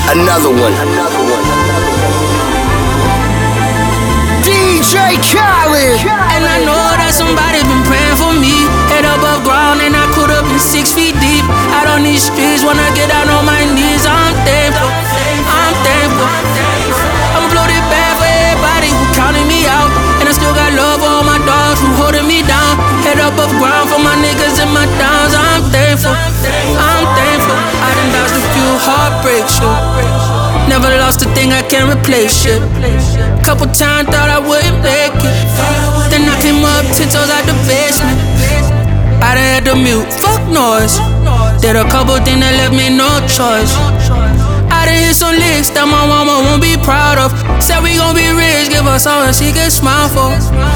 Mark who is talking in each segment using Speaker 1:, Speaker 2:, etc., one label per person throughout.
Speaker 1: Another one. DJ Khaled.
Speaker 2: And I know that somebody been praying for me. Head above ground and I could have been 6 feet deep. Out on these streets when I get down on my knees. I'm thankful, I'm thankful. I'ma blow this bad for everybody who counting me out. And I still got love for all my dogs who holding me down. Head above ground for my niggas and my downs. I'm thankful, I'm thankful. I done dodged a few heartbreaks, never lost a thing, I can't replace shit. Couple times thought I wouldn't make it. Then I came up 10 toes out the basement. I done had to mute, fuck noise. Did a couple things that left me no choice. I done hit some licks that my mama won't be proud of. Said we gon' be rich, give us all that she can smile for.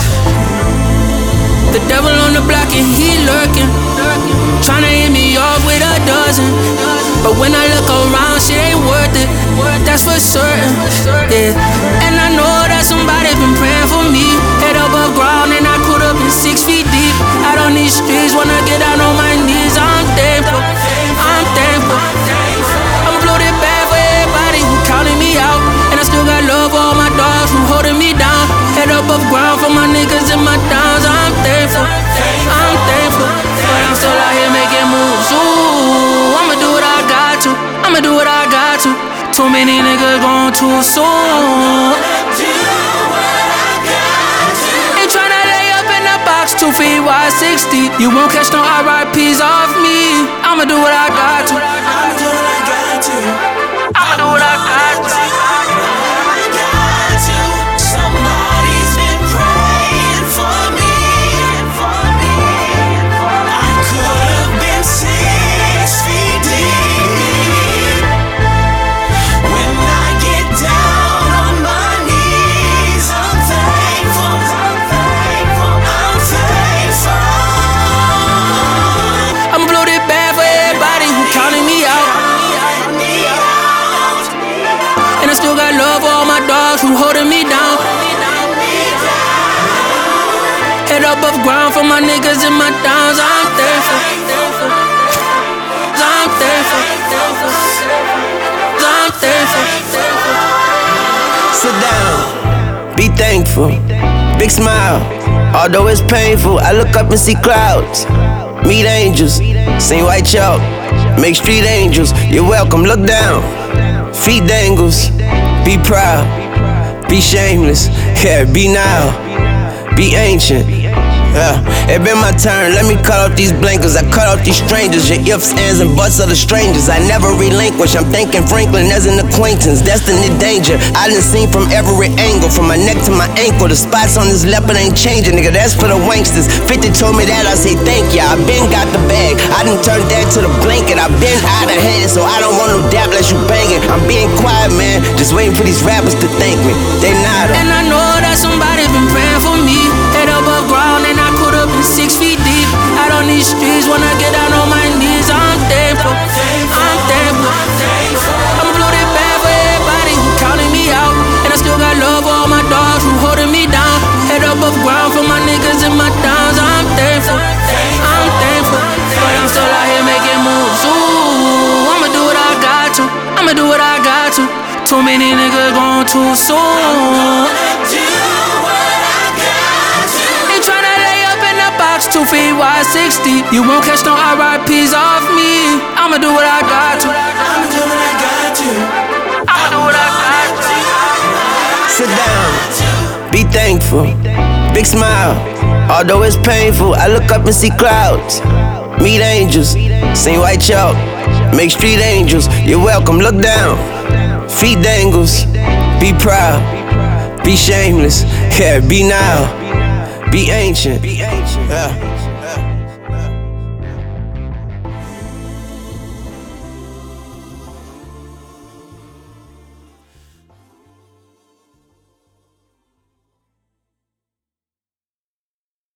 Speaker 2: The devil on the block and he lurking, tryna hit me off with a dozen. But when I look around, shit ain't worth it, that's for certain, yeah. And I know that somebody been praying for me. Head above ground and I could have been 6 feet deep. Out on these streets when I get down on my knees. I'm thankful, I'm thankful. I'ma blow this bad for everybody who counting me out. And I still got love for all my dogs who holding me down. Head above ground for my niggas and my downs. I'm thankful, I'm thankful. But I'm still out here making moves. Ooh, I'ma do what I got to, I'ma do what I got to. Too many niggas gone too soon. Ain't tryna lay up in the box 2 feet wide 60. You won't catch no RIPs off me. I'ma do what I got to, I'ma do what I got to, I'ma do what I got to.
Speaker 3: Somebody's been praying for me. I could have been 6 feet deep. When I get down on my knees, I'm thankful, I'm thankful, I'm thankful.
Speaker 2: I'ma blow this bad for everybody who counting me out. And I still got love for all my dogs who holding me down. Head above ground for my niggas and my downs. I'm thankful, I'm thankful, I'm thankful.
Speaker 4: Sit down, be thankful, big smile. Although it's painful, I look up and see clouds. Meet angels, sing white chalk, make street angels. You're welcome, look down, feet dangles. Be proud, be shameless, yeah, be now, be ancient. It been my turn, let me cut off these blankets. I cut off these strangers, your ifs, ands, and buts of the strangers. I never relinquish, I'm thanking Franklin as an acquaintance. Destiny danger, I done seen from every angle. From my neck to my ankle, the spots on this leopard ain't changing, nigga, that's for the wanksters. 50 told me that, I say thank ya, I been got the bag. I done turned that to the blanket, I been out of hand. So I don't want no dap unless you banging. I'm being quiet, man, just waiting for these rappers to thank me. They not.
Speaker 2: And I know that somebody been praying for me. Head above ground and I could have been 6 feet deep. Out on these streets when I get down on my knees. I'm thankful, I'm thankful. I'ma blow this bad for everybody who counting me out. And I still got love for all my dogs who holding me down. Head above ground for my niggas and my downs. I'm thankful, I'm thankful. But I'm still out here making moves. Ooh, I'ma do what I got to, I'ma do what I got to. Too many niggas gone too soon. 2 feet wide 60. You won't catch no RIPs off me. I'ma do what I got to, I'ma do what I got to, I'ma do what I got to.
Speaker 4: Sit down, be thankful, big smile. Although it's painful, I look up and see clouds. Meet angels, sing white chalk, make street angels. You're welcome, look down, feet dangles. Be proud, be shameless, yeah, be now, be ancient. Yeah.